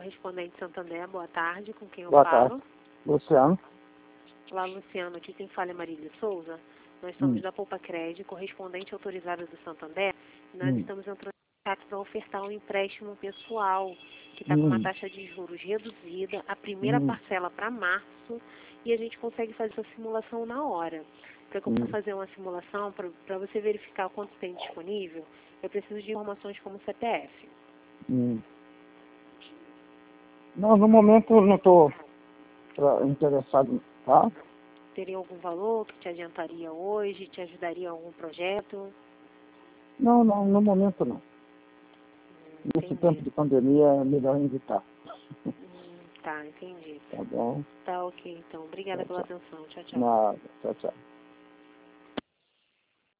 correspondente Santander, boa tarde, com quem eu Boa falo? tarde. Luciano. Olá, Luciano, aqui quem fala é Marília Souza. Nós somos da Poupa Crédito, correspondente autorizada do Santander. Nós estamos entrando em contato para ofertar um empréstimo pessoal, que está com uma taxa de juros reduzida, a primeira parcela para março, e a gente consegue fazer essa simulação na hora. Para que eu possa fazer uma simulação, para você verificar quanto tem disponível, eu preciso de informações como CPF. Não, no momento eu não estou interessado, tá? Teria algum valor que te adiantaria hoje, te ajudaria em algum projeto? Não, no momento não. Nesse tempo de pandemia é melhor evitar. Tá, entendi. Tá bom? Tá ok, então. Obrigada pela atenção. Tchau, tchau. Nada. Tchau, tchau.